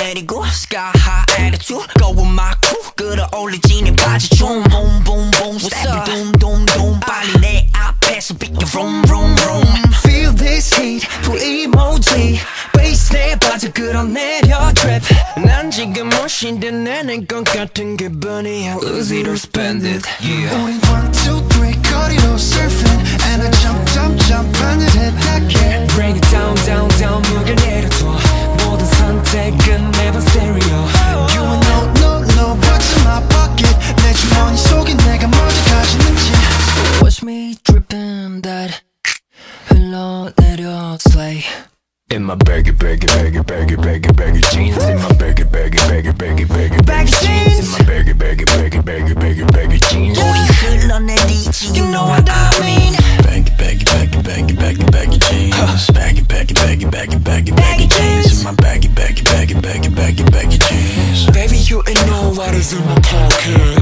내리고 sky high attitude go with my crew 끌어올리지는 바지 좀 boom boom boom step doom doom doom 빨리 내 앞에서 비켜 vroom vroom vroom Feel this heat full emoji bass 내 바지 끌어내려 drip 난 지금 멋인데 내낼 것 같은 기분이야 Lose it or spend it yeah. 우린 1, 2, 3 거리로 surfing And I jump jump jump 하늘에 닿게 Bring it down down down 무게 내려둬 모든 선택은 매번 stereo You know no no what's in my pocket 내 주머니 속에 내가 먼저 가지는지 So watch me dripping that 흘러내려 slay In my baggy baggy baggy baggy baggy baggy jeans In my baggy baggy baggy baggy baggy baggy jeans In my baggy baggy baggy baggy baggy baggy jeans 우리 흘러내리지 you know what I mean Baggy baggy baggy baggy baggy baggy jeans Baggy baggy baggy baggy baggy baggy jeans In my baggy baggy baggy baggy baggy baggy jeans Baby you ain't know what is in my pocket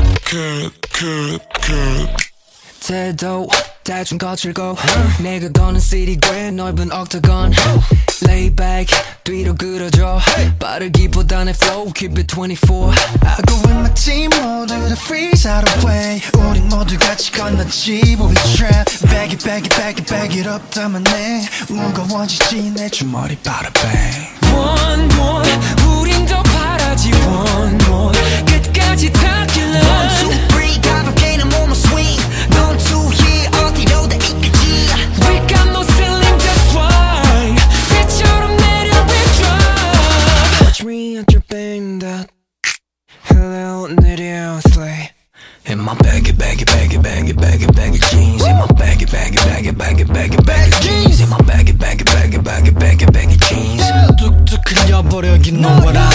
태도 대충 거칠고 내가 거는 city 꽤 넓은 octagon Lay back 뒤로 끌어줘 빠르기보다는 flow keep it 24 I go with my team 모두를 freeze out of way 우린 모두 같이 건너지 우리 trap Bag it bag it bag it bag it up 담아내 무거워지지 내 주머니 bada bang One more 우린 더 바라지 one more 끝까지 닿길래 1, 2, 3 가볍게는 몸을 swing Don't you hear 어디로 다 이끌지 We got no ceiling that's why 빛처럼 내려 we drop Watch me at your bang that Hello 내려 slay In my baggy baggy baggy baggy baggy baggy jeans In my baggy baggy baggy baggy baggy baggy jeans In my baggy baggy baggy baggy baggy baggy jeans 뚝뚝 흘려버려 you know what I